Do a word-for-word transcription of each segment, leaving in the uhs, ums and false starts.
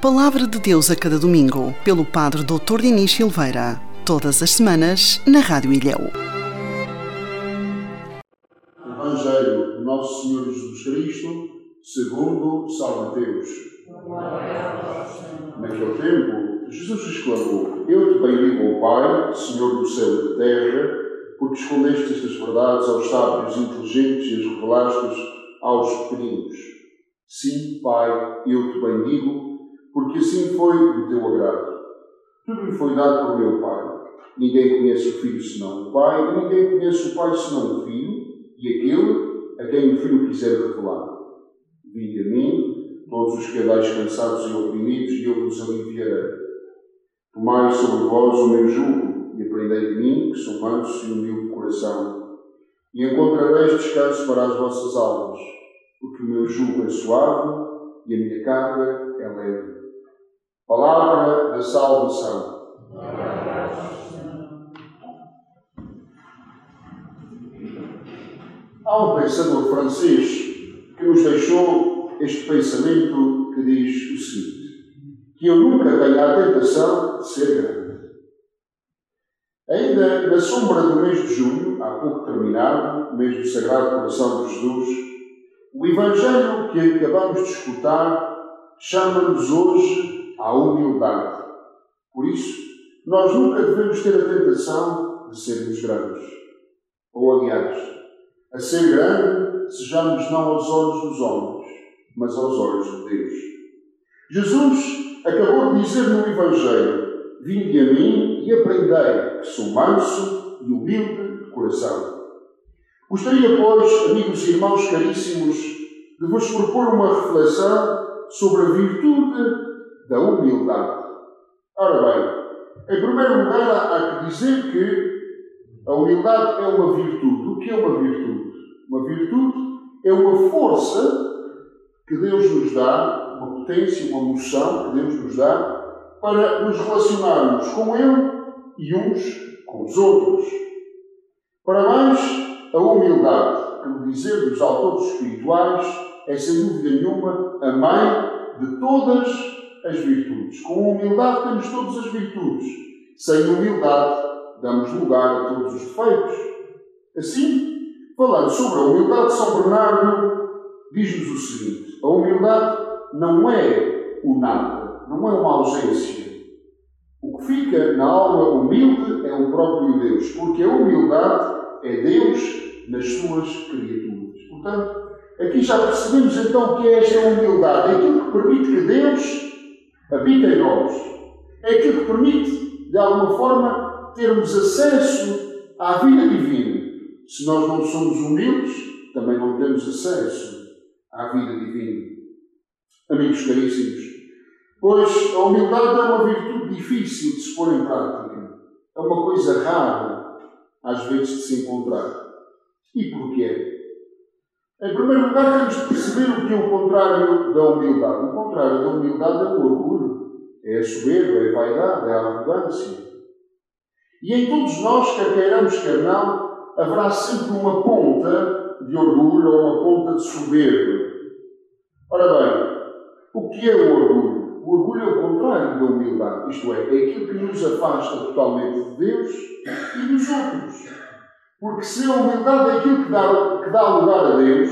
Palavra de Deus a cada domingo, pelo Padre doutor Dinis Silveira. Todas as semanas, na Rádio Ilhéu. Evangelho de Nosso Senhor Jesus Cristo, segundo São Mateus. Naquele tempo, Jesus exclamou: Eu te bendigo, ó Pai, Senhor do céu e da terra, porque escondeste estas verdades aos sábios inteligentes e as revelaste aos pequeninos. Sim, Pai, eu te bendigo, porque assim foi do teu agrado. Tudo me foi dado por meu Pai. Ninguém conhece o Filho senão o Pai, e ninguém conhece o Pai senão o Filho, e aquele a quem o Filho quiser revelar. Vinde a mim, todos os que andais cansados e oprimidos, e eu vos aliviarei. Tomai sobre vós o meu jugo, e aprendei de mim, que sou manso e humilde de coração, e encontrareis descanso para as vossas almas, porque o meu jugo é suave e a minha carga é leve. Palavra da salvação. Há um pensador francês que nos deixou este pensamento que diz o seguinte: que eu nunca tenha a tentação de ser grande. Ainda na sombra do mês de junho, há pouco terminado, mês do Sagrado Coração de Jesus, o Evangelho que acabamos de escutar chama-nos hoje à humildade. Por isso, nós nunca devemos ter a tentação de sermos grandes. Ou, aliás, a ser grande, sejamos não aos olhos dos homens, mas aos olhos de Deus. Jesus acabou de dizer no Evangelho: Vinde a mim e aprendei, que sou manso e humilde de coração. Gostaria, pois, amigos e irmãos caríssimos, de vos propor uma reflexão sobre a virtude da humildade. Ora bem, em primeiro lugar, há que dizer que a humildade é uma virtude. O que é uma virtude? Uma virtude é uma força que Deus nos dá, uma potência, uma moção que Deus nos dá para nos relacionarmos com Ele e uns com os outros. Para mais, a humildade, como dizer dos autores espirituais, é sem dúvida nenhuma a mãe de todas as virtudes. Com humildade temos todas as virtudes. Sem humildade damos lugar a todos os defeitos. Assim, falando sobre a humildade, São Bernardo diz-nos o seguinte: a humildade não é o nada, não é uma ausência. O que fica na alma humilde é o próprio Deus, porque a humildade é Deus nas suas criaturas. Portanto, aqui já percebemos então o que é esta humildade. É aquilo que permite que Deus habite em nós. É aquilo que permite, de alguma forma, termos acesso à vida divina. Se nós não somos humildes, também não temos acesso à vida divina. Amigos caríssimos, pois a humildade é uma virtude difícil de se pôr em prática. É uma coisa rara, às vezes, de se encontrar. E porquê? Em primeiro lugar, temos de perceber o que é o contrário da humildade. O contrário da humildade é o orgulho, é a soberba, é a vaidade, é a arrogância. E em todos nós, quer queiramos, quer não, haverá sempre uma ponta de orgulho ou uma ponta de soberba. Ora bem, o que é o orgulho? O orgulho é o contrário da humildade, isto é, é aquilo que nos afasta totalmente de Deus e dos outros. Porque se a humildade é aquilo que dá, que dá lugar a Deus,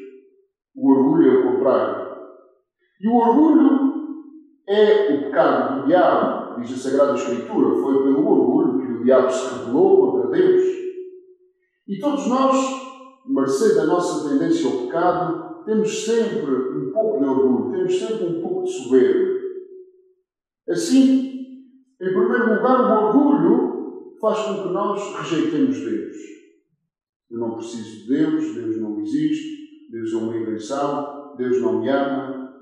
o orgulho é o contrário. E o orgulho é o pecado do diabo, diz a Sagrada Escritura. Foi pelo orgulho que o diabo se rebelou contra Deus. E todos nós, mercê da nossa tendência ao pecado, temos sempre um pouco de orgulho, temos sempre um pouco de soberba. Assim, em primeiro lugar, o orgulho faz com que nós rejeitemos Deus. Eu não preciso de Deus, Deus não existe, Deus é uma invenção, Deus não me ama.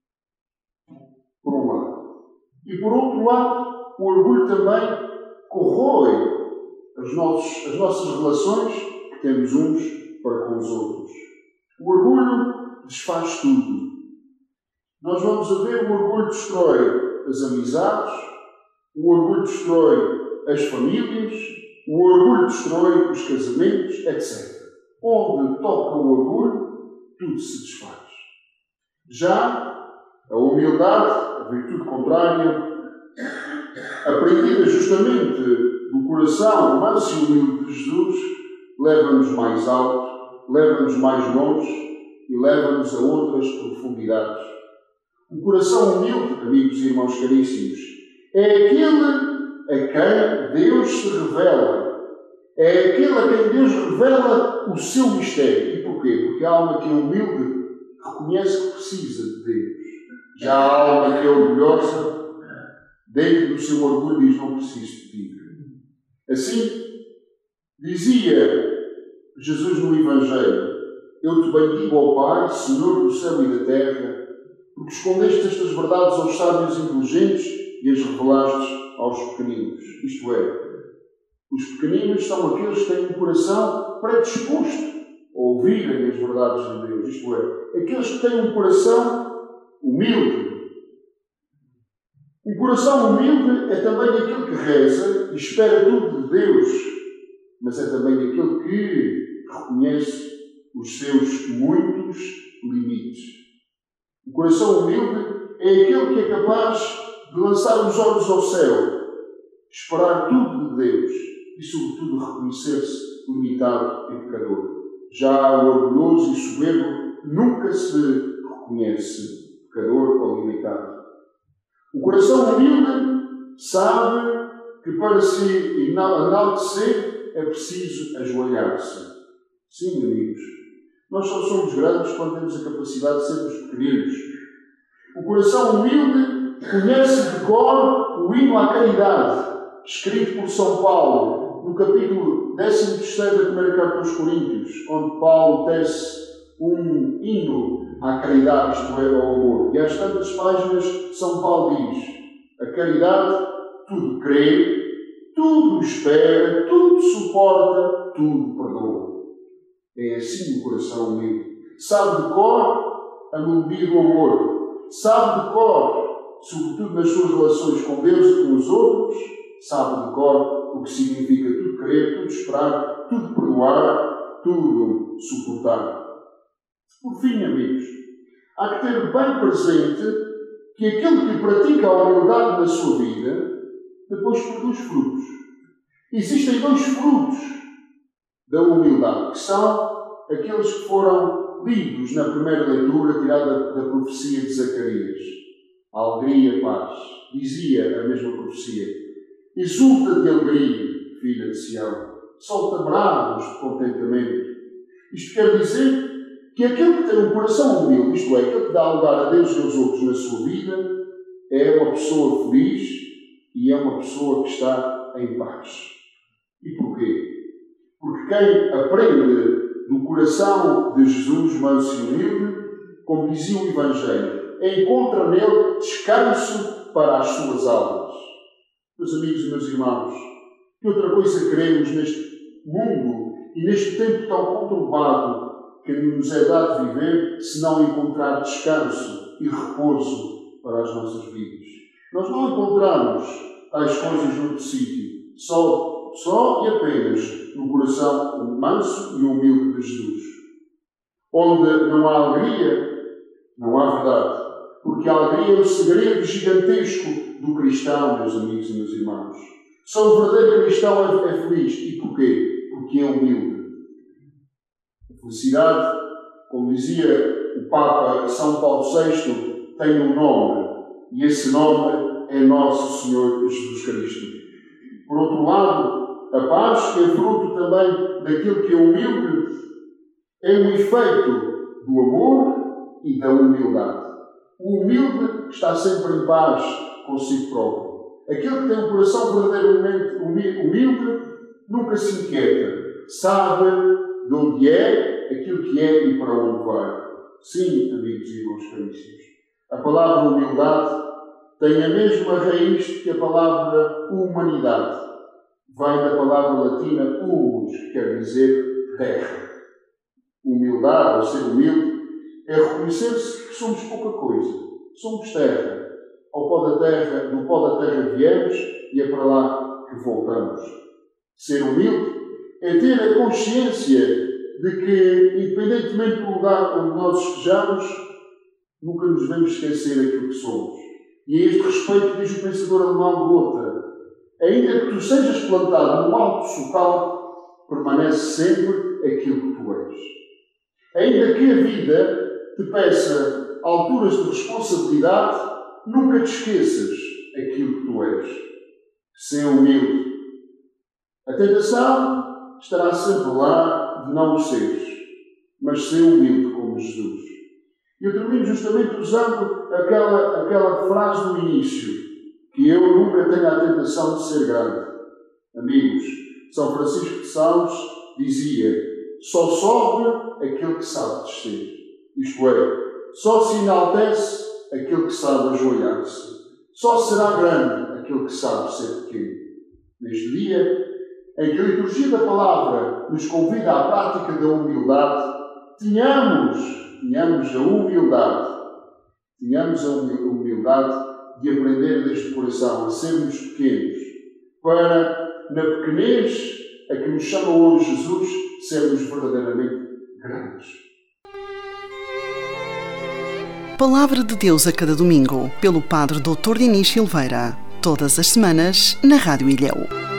Por um lado. E por outro lado, o orgulho também corrói as, nossos, as nossas relações que temos uns para com os outros. O orgulho desfaz tudo. Nós vamos a ver, o orgulho destrói as amizades, o orgulho destrói as famílias, o orgulho destrói os casamentos, etcétera. Onde toca o orgulho, tudo se desfaz. Já a humildade, a virtude contrária, aprendida justamente do coração manso e humilde de Jesus, leva-nos mais alto, leva-nos mais longe e leva-nos a outras profundidades. O coração humilde, amigos e irmãos caríssimos, é aquele a quem Deus se revela. É aquele a quem Deus revela o seu mistério. E porquê? Porque a alma que é humilde reconhece que precisa de Deus. Já a alma que é orgulhosa, dentro do seu orgulho, diz: não preciso de ti. Assim, dizia Jesus no Evangelho: eu te bendigo, ó Pai, Senhor do céu e da terra, porque escondeste estas verdades aos sábios inteligentes e as revelaste aos pequeninos. Isto é, os pequeninos são aqueles que têm um coração predisposto a ouvirem as verdades de Deus. Isto é, aqueles que têm um coração humilde. Um coração humilde é também aquele que reza e espera tudo de Deus, mas é também aquele que reconhece os seus muitos limites. O coração humilde é aquele que é capaz de lançar os olhos ao céu, esperar tudo de Deus e, sobretudo, reconhecer-se limitado e pecador. Já o orgulhoso e soberbo nunca se reconhece pecador ou limitado. O coração humilde sabe que para se enaltecer é preciso ajoelhar-se. Sim, amigos, nós só somos grandes quando temos a capacidade de sermos pequeninos. O coração humilde conhece de cor o hino à caridade, escrito por São Paulo, no capítulo décimo terceiro da primeira carta aos Coríntios, onde Paulo tece um hino à caridade, isto é, ao amor. E às tantas páginas, São Paulo diz: a caridade tudo crê, tudo espera, tudo suporta, tudo perdoa. É assim o coração humilde. Sabe de cor a melodia do amor. Sabe de cor, sobretudo nas suas relações com Deus e com os outros, sabe de cor o que significa tudo crer, tudo esperar, tudo perdoar, tudo suportar. Por fim, amigos, há que ter bem presente que aquele que pratica a humildade na sua vida depois produz frutos. Existem dois frutos da humildade, que são aqueles que foram lidos na primeira leitura tirada da profecia de Zacarias. A alegria e a paz. Dizia a mesma profecia: exulta de alegria, filha de Sião, solta bravos de contentamento. Isto quer dizer que aquele que tem um coração humilde, isto é, aquele que dá lugar a Deus e aos outros na sua vida, é uma pessoa feliz e é uma pessoa que está em paz. E porquê? Porque quem aprende do coração de Jesus manso e humilde, como dizia o Evangelho, encontra nele descanso para as suas almas. Meus amigos e meus irmãos, que outra coisa queremos neste mundo e neste tempo tão conturbado que nos é dado viver, se não encontrar descanso e repouso para as nossas vidas? Nós não encontramos tais coisas noutro sítio, só, só e apenas no coração manso e humilde de Jesus. Onde não há alegria, não há verdade. Porque a alegria é o segredo gigantesco do cristão, meus amigos e meus irmãos. Só o verdadeiro cristão é feliz. E porquê? Porque é humilde. A felicidade, como dizia o Papa São Paulo sexto, tem um nome. E esse nome é Nosso Senhor Jesus Cristo. Por outro lado, a paz, que é fruto também daquilo que é humilde, é um efeito do amor e da humildade. O humilde está sempre em paz consigo próprio. Aquele que tem um coração verdadeiramente humilde nunca se inquieta. Sabe de onde é, aquilo que é e para onde vai. Sim, amigos e irmãos caríssimos, a palavra humildade tem a mesma raiz que a palavra humanidade. Vem da palavra latina humus, que quer dizer terra. Humildade, ou ser humilde, é reconhecer-se que somos pouca coisa. Somos terra. Ao pó da terra, do pó da terra viemos e é para lá que voltamos. Ser humilde é ter a consciência de que, independentemente do lugar onde nós estejamos, nunca nos devemos esquecer aquilo que somos. E a este respeito diz o pensador alemão Goethe: ainda que tu sejas plantado num alto socalco, permanece sempre aquilo que tu és. Ainda que a vida te peça alturas de responsabilidade, nunca te esqueças aquilo que tu és. Sê humilde. A tentação estará sempre lá de não o seres, mas sê humilde como Jesus. E eu termino justamente usando aquela, aquela frase do início, que eu nunca tenho a tentação de ser grande. Amigos, São Francisco de Sales dizia: só sobe aquele que sabe descer. Isto é, só se enaltece aquele que sabe ajoelhar-se. Só será grande aquele que sabe ser pequeno. Neste dia, em que a liturgia da palavra nos convida à prática da humildade, tenhamos, tenhamos a humildade, tenhamos a humildade de aprender deste coração a sermos pequenos, para, na pequenez a que nos chama hoje Jesus, sermos verdadeiramente grandes. Palavra de Deus a cada domingo, pelo Padre doutor Dinis Silveira, todas as semanas na Rádio Ilhéu.